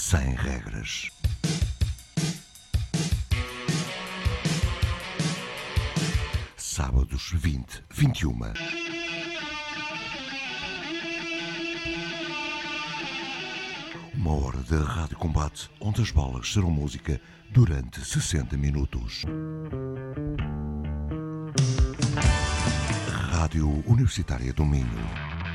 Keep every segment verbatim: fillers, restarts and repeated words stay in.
sem regras. Sábados vinte, vinte e uma. Uma hora de rádio combate onde as bolas serão música durante sessenta minutos. Rádio Universitária do Minho.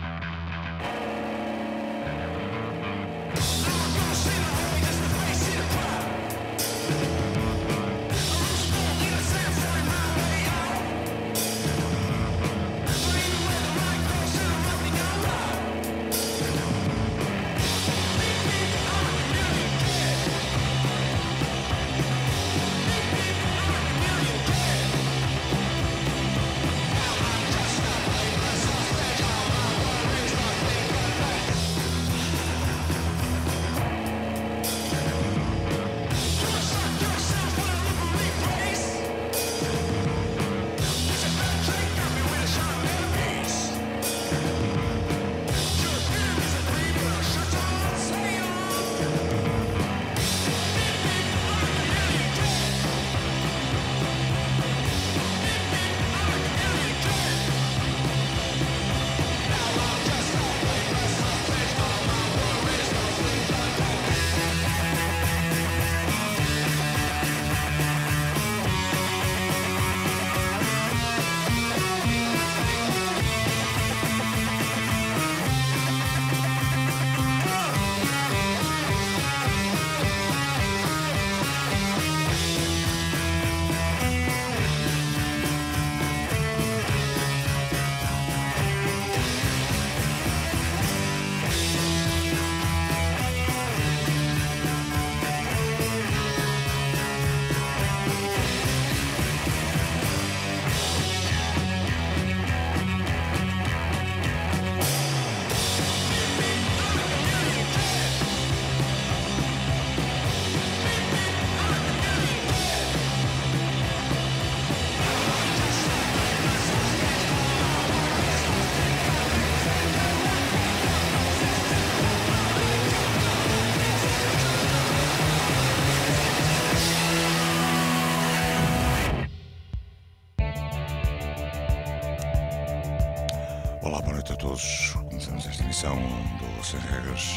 Olá, boa noite a todos. Começamos esta emissão do Sem Regras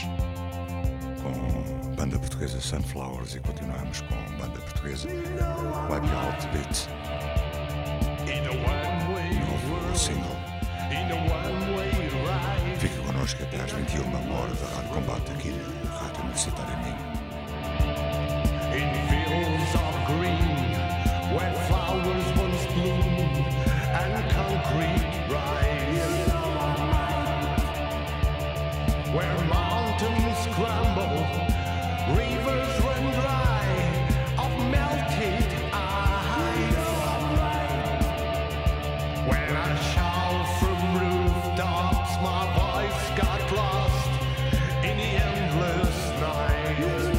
com banda portuguesa Sunflowers e continuamos com banda portuguesa Wipe Out Beat. Novo single. Fica connosco até às vinte e uma, uma hora da Rádio Combate aqui na Rádio Universitária Minho. In fields of green, where flowers once bloomed and concrete rise, where mountains crumble, rivers run dry of melted ice. When I shout from rooftops, my voice got lost in the endless night.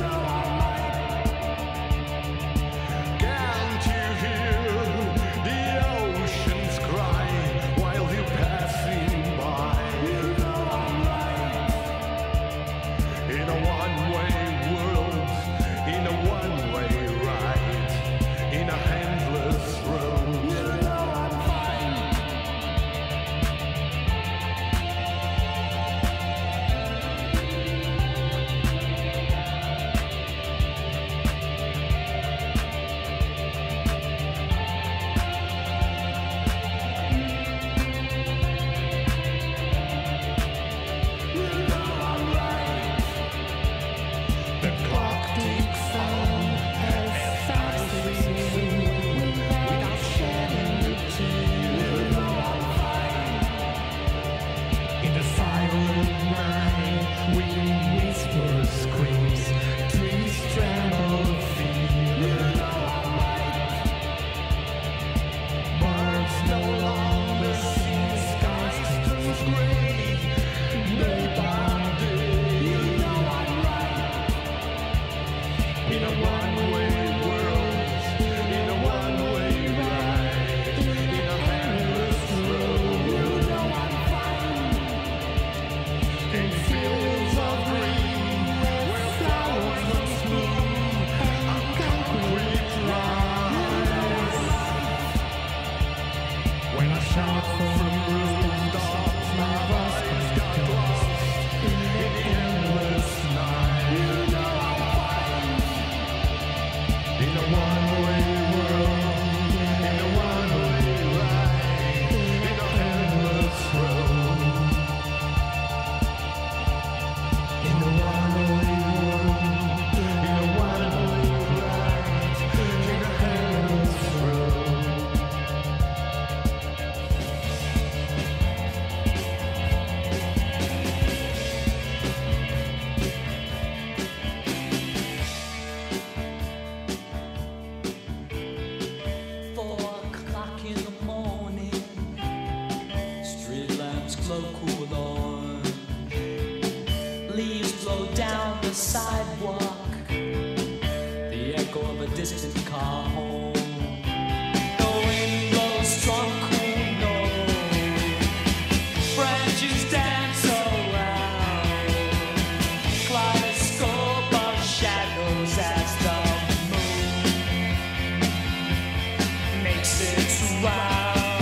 blow cool on. Leaves blow down the sidewalk, the echo of a distant car horn. The wind blows strong, cool note. Branches dance around, kaleidoscope of shadows as the moon makes its round.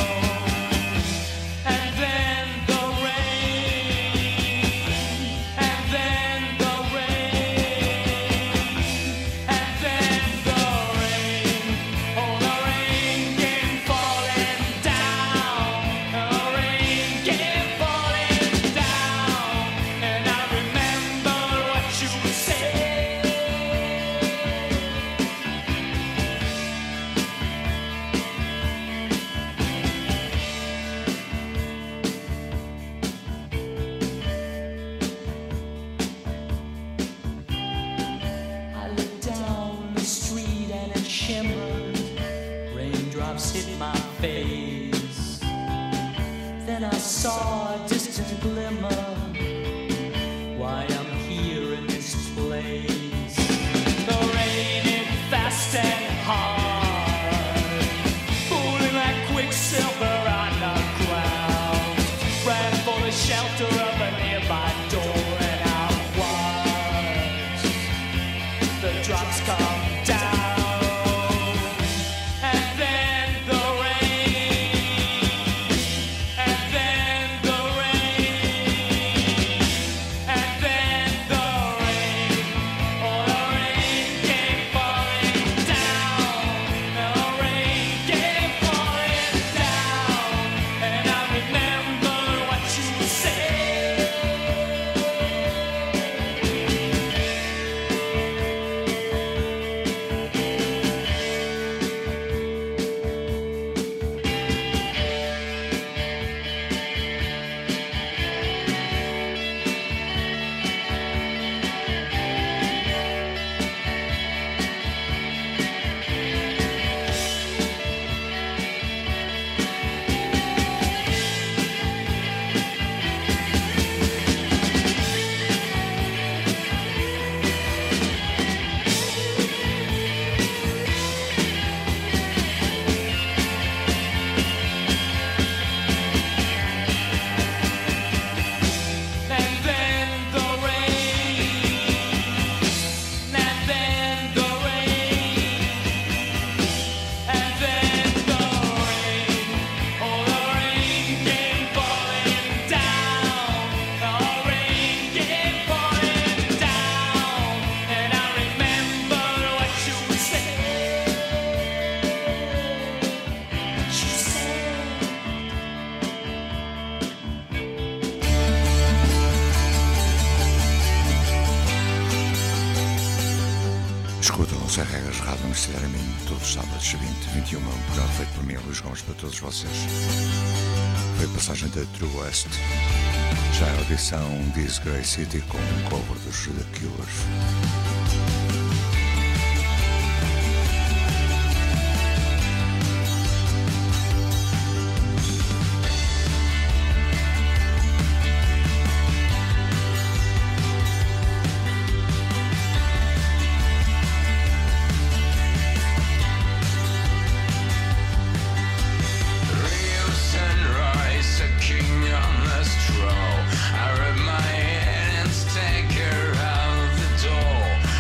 Hit my face. Then I saw a distant glimmer. Why I'm here in this place. The rain hit fast and hard, pooling like quicksilver on the ground. Ran for the shelter of a nearby door, and I watched the drops come down. Sem Regras, Rádio Universitária Minho, todos os sábados, vinte, vinte e uma, um programa feito por mim, Luís Gomes, para todos vocês. Foi a passagem da True West, já a audição Disgrace City com um cover dos The Killers. I rub my head and stare out the door.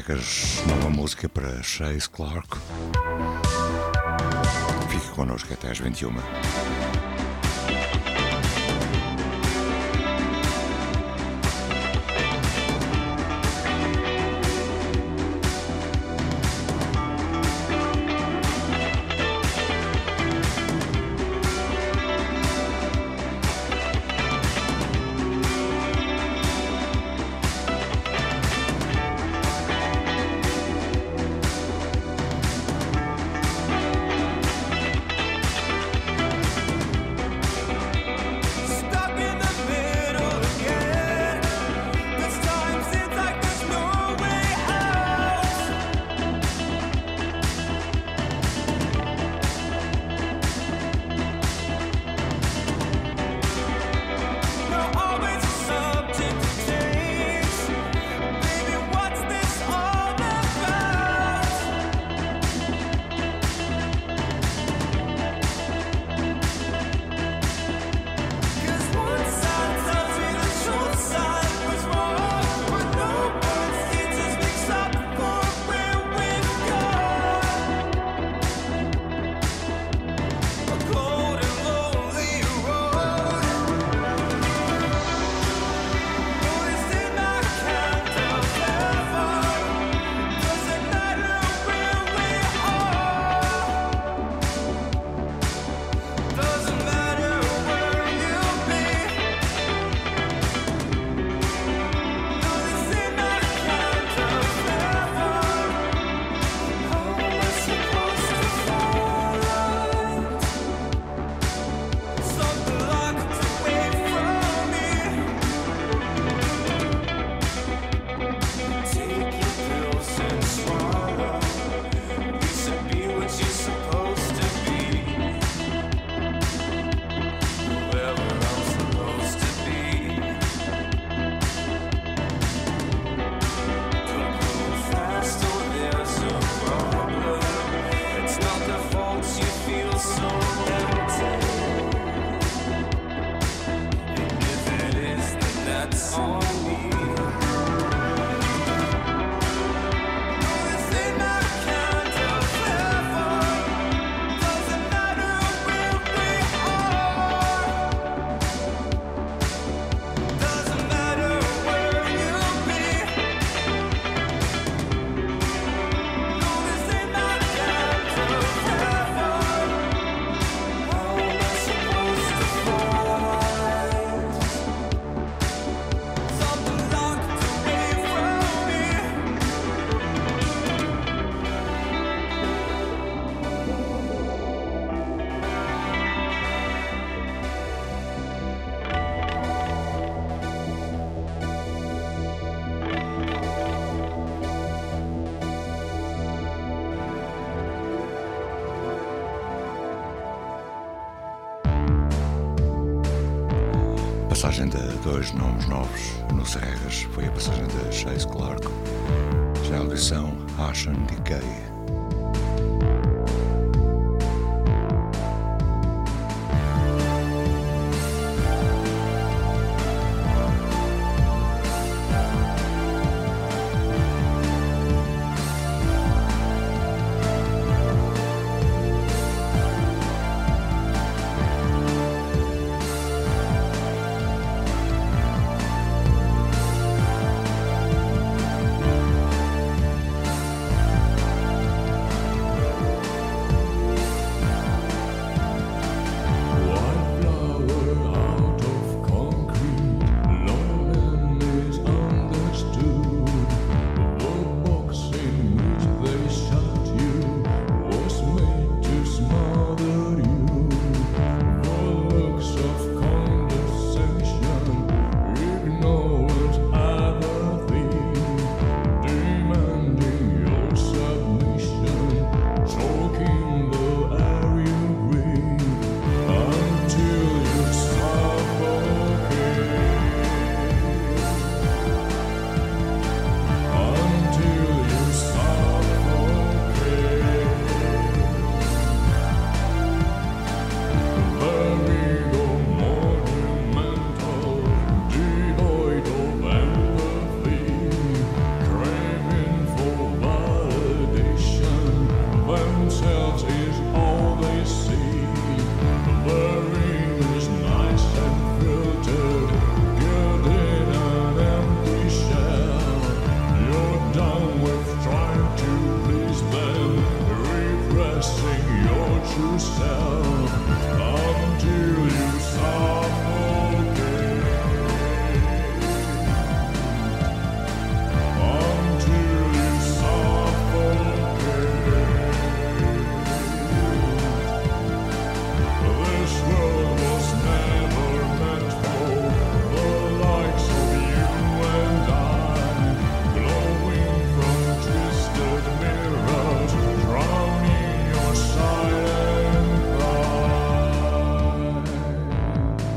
Cegas, nova música para Chase Clark. Fique connosco até às vinte e uma. Passagem de dois nomes novos no Cegas foi a passagem de Chase Clark, já a audição Ashen Decay. themselves is all they see. The ring is nice and filtered, gilded an empty shell. You're done with trying to please them, repressing your true self until you suffocate. Until you suffocate. This world was never meant for the likes of you and I, glowing from twisted mirrors, drowning your silent cry.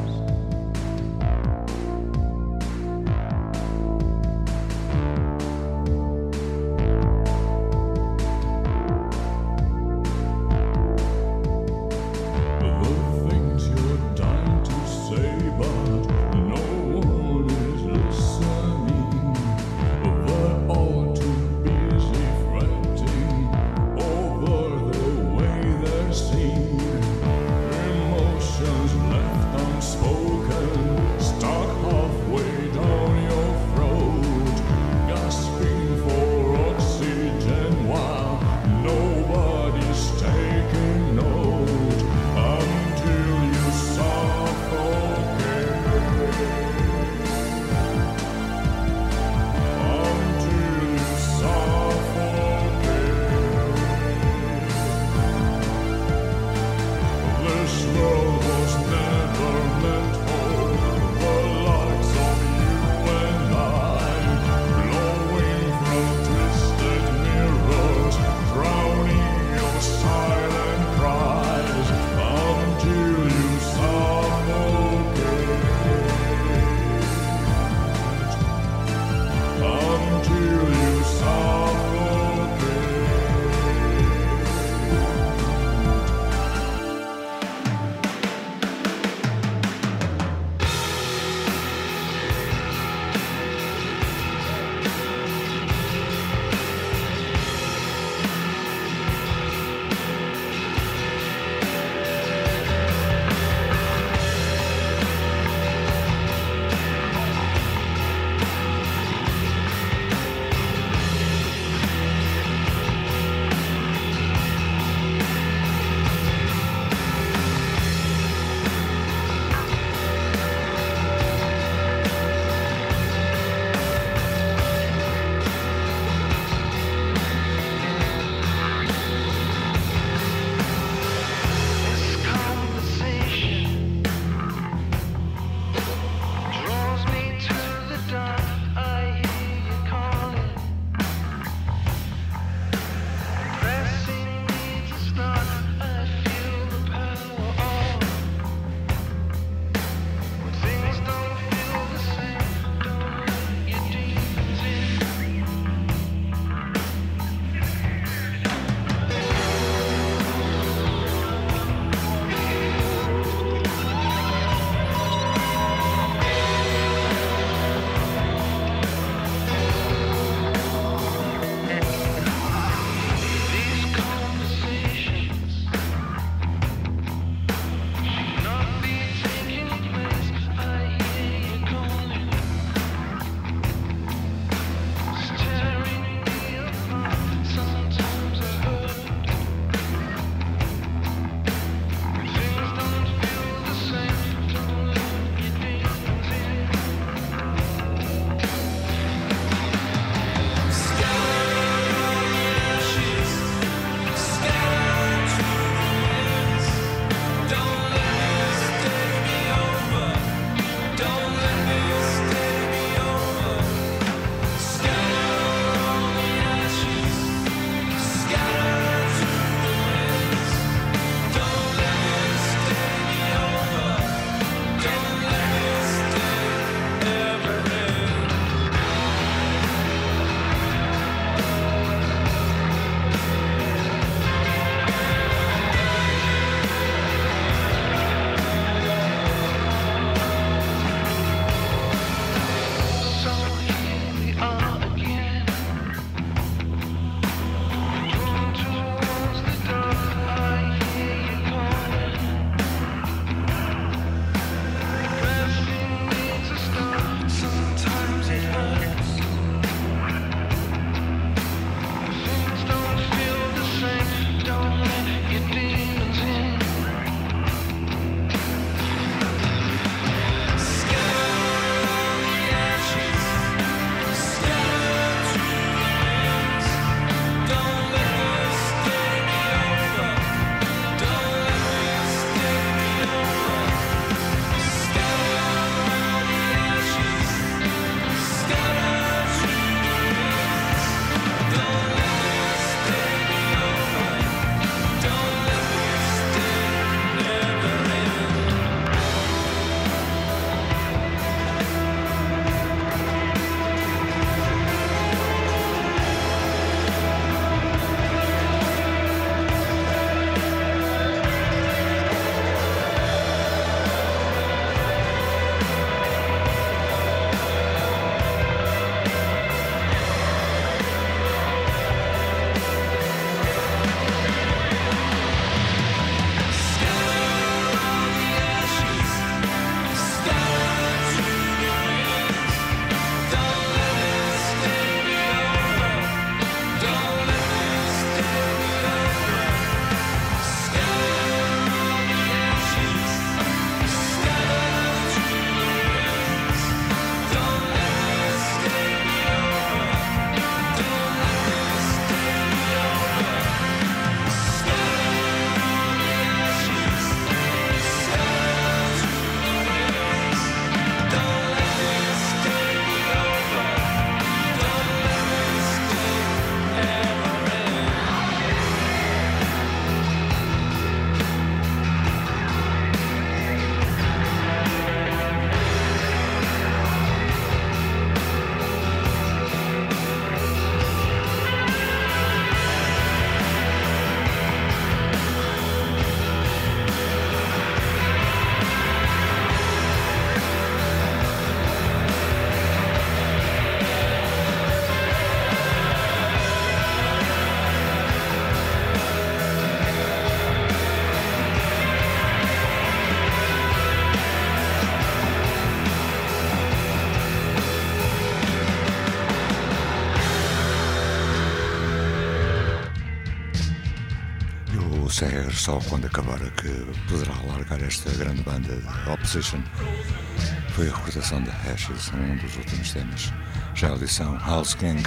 é só quando acabar é que poderá largar esta grande banda de Opposition. Foi a recordação da Ashes, um dos últimos temas. Já a audição House Gang.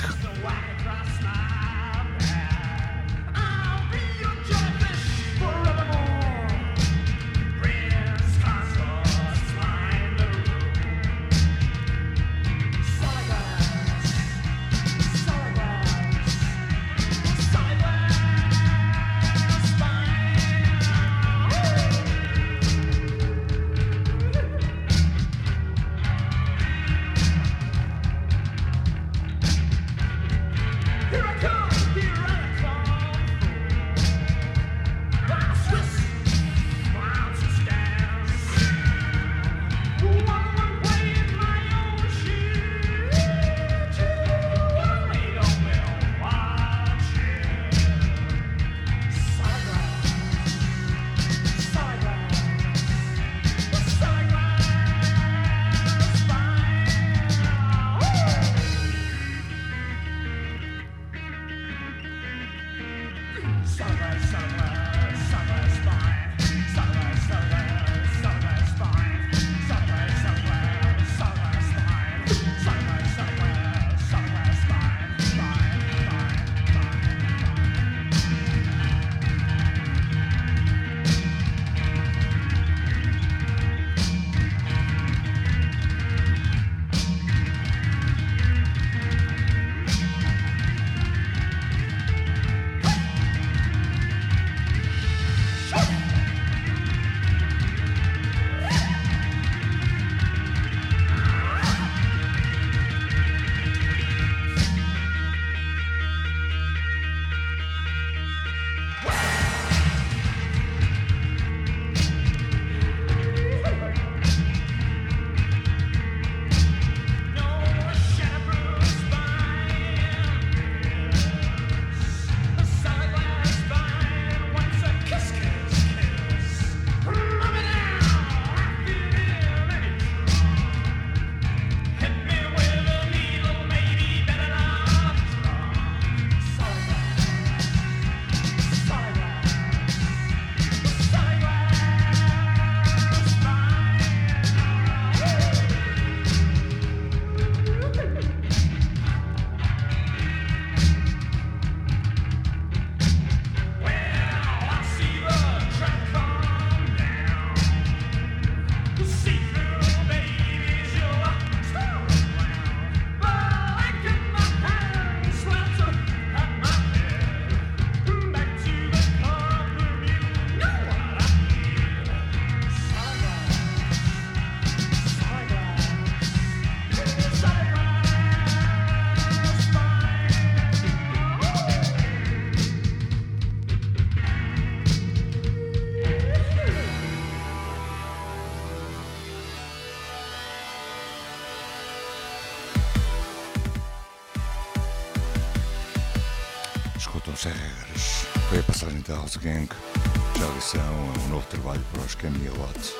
Sem regras. Foi a passagem da House Gang. Já a lição, um novo trabalho para os Camelot.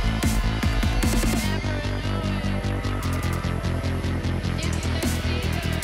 It's the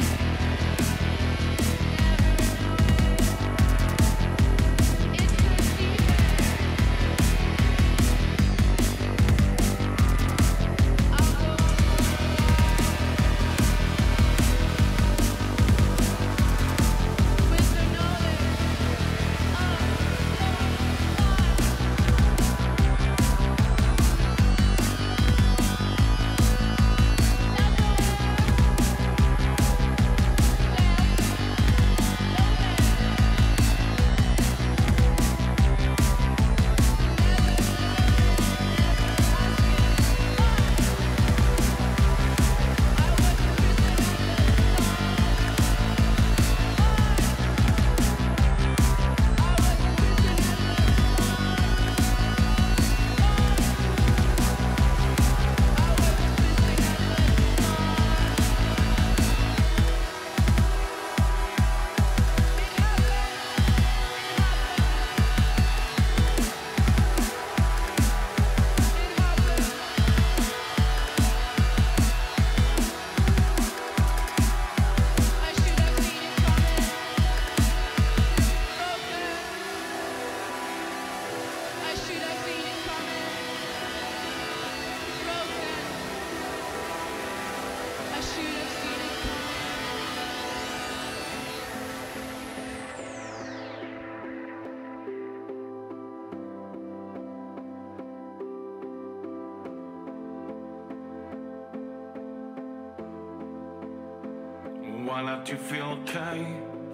Why not you feel okay?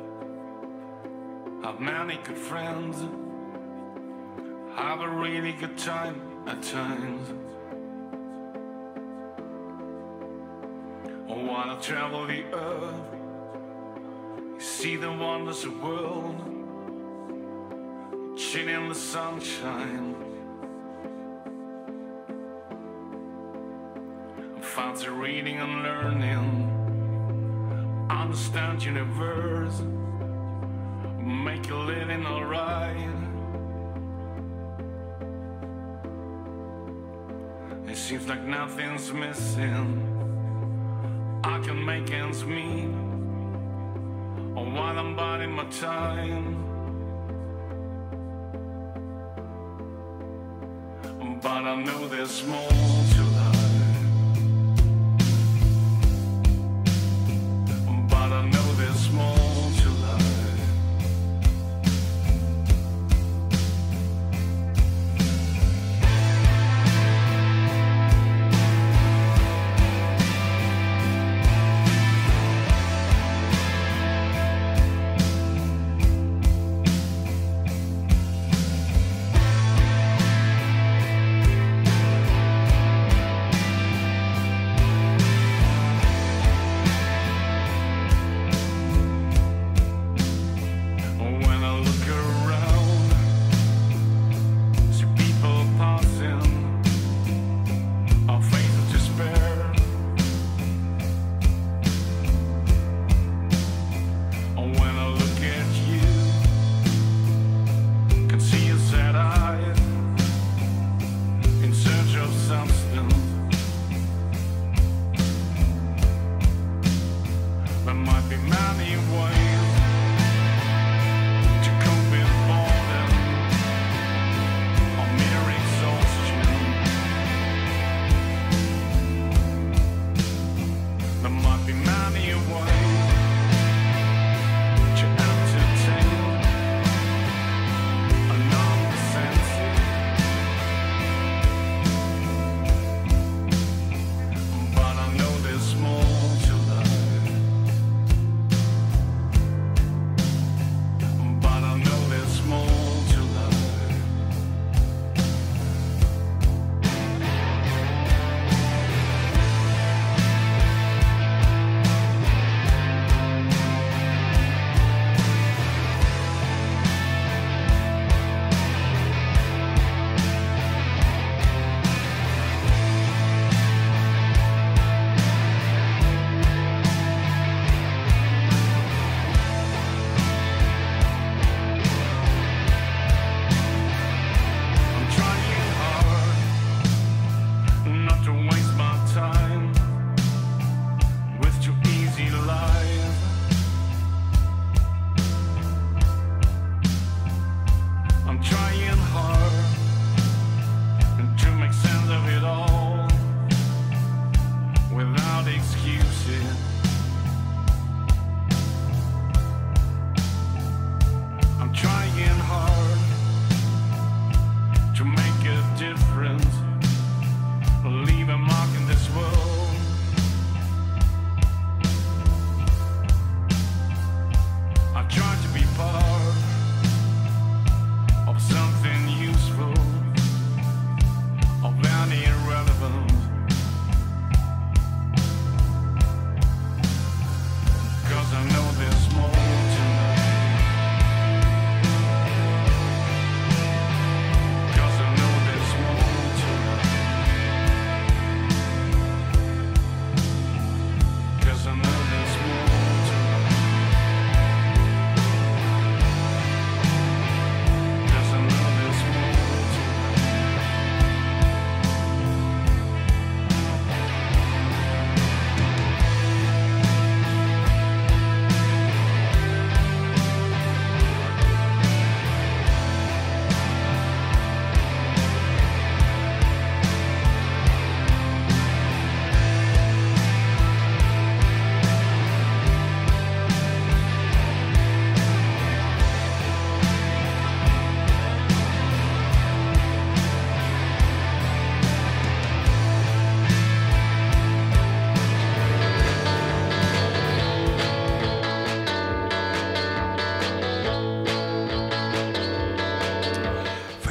Have many good friends. Have a really good time at times. Or wanna travel the earth, see the wonders of the world, chill in the sunshine. Fancy reading and learning, understand universe, make a living alright. It seems like nothing's missing. I can make ends meet, or while I'm biding my time. But I know there's more to life. But I know there's more to life.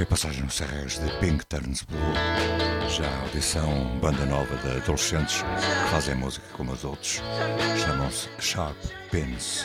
passagem no Serrés de Pink Turns Blue, já a audição banda nova de adolescentes que fazem música como adultos, chamam-se Sharp Pins.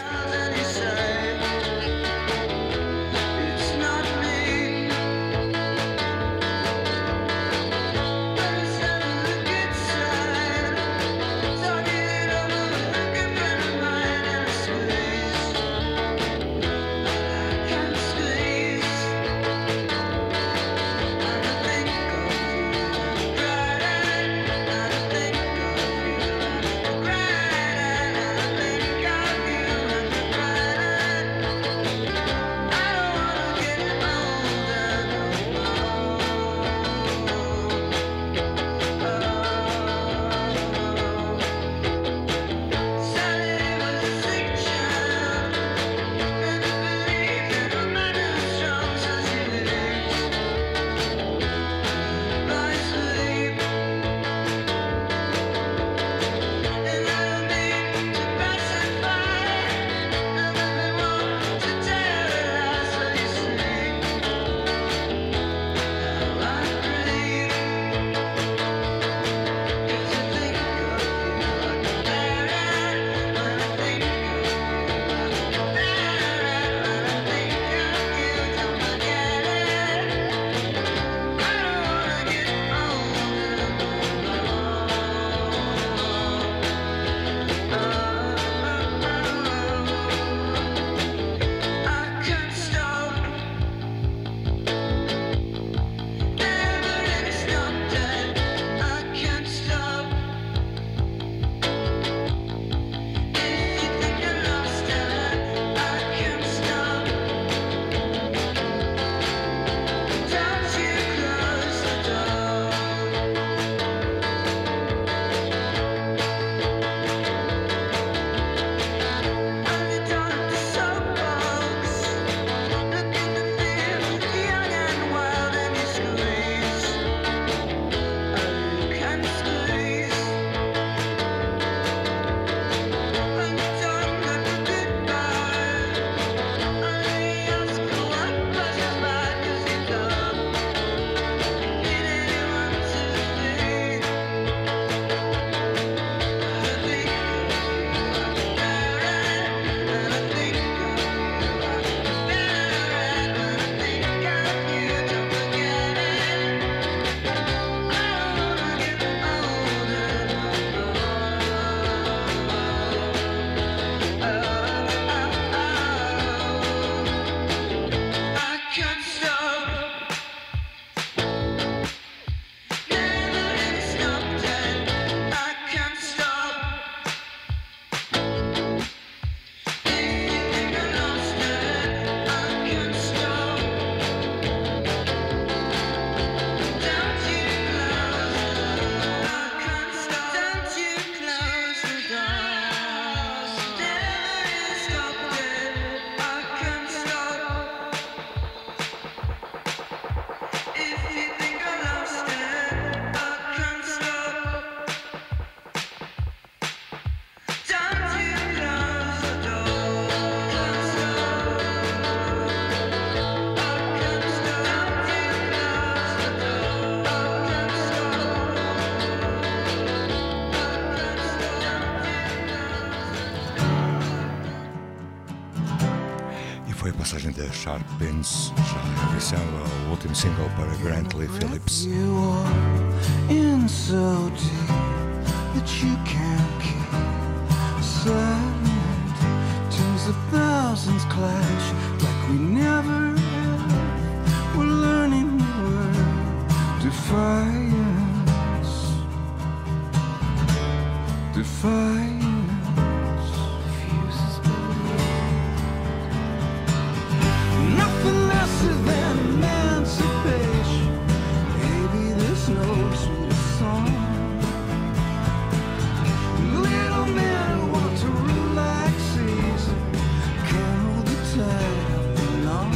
Foi a passagem da Sharp Pins, já a audição ao último single para Grant Lee Phillips. You are in so deep that you can't keep silent. Tens of thousands clash like we never have. We're learning the word defiance. Defiance. Nothing lesser than emancipation. Maybe there's no sweeter song. Little men who want to rule like Caesar can't hold the tide of the long.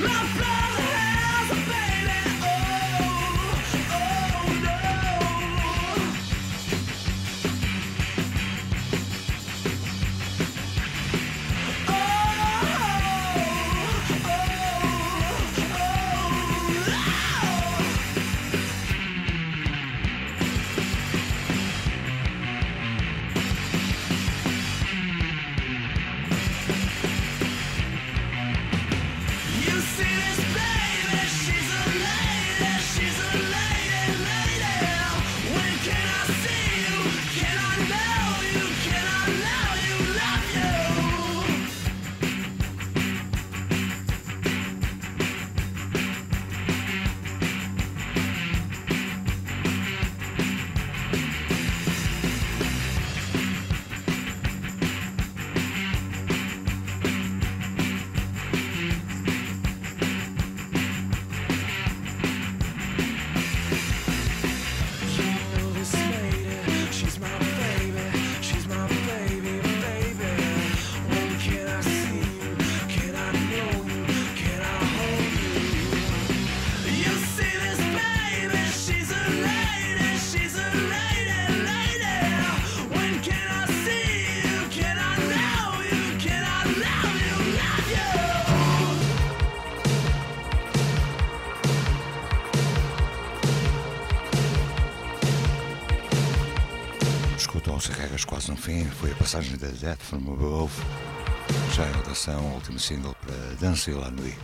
Quase no fim, foi a passagem da Death From Above, já em rotação, o último single para Danser la Nuit.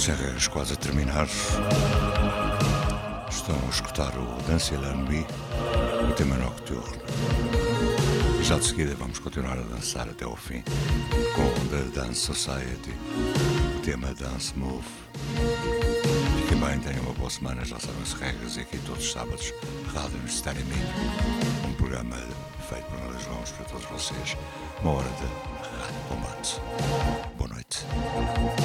Serras quase a terminar. Estão a escutar o Danse la Nuit, o tema nocturno. Já de seguida vamos continuar a dançar até ao fim com The Dance Society, o tema Dance Move. Fiquem bem, tenham uma boa semana, já sabem as regras, e aqui todos os sábados, Rádio Universitária Minho, um programa feito por nós João para todos vocês, uma hora de Rádio Combate. Boa noite.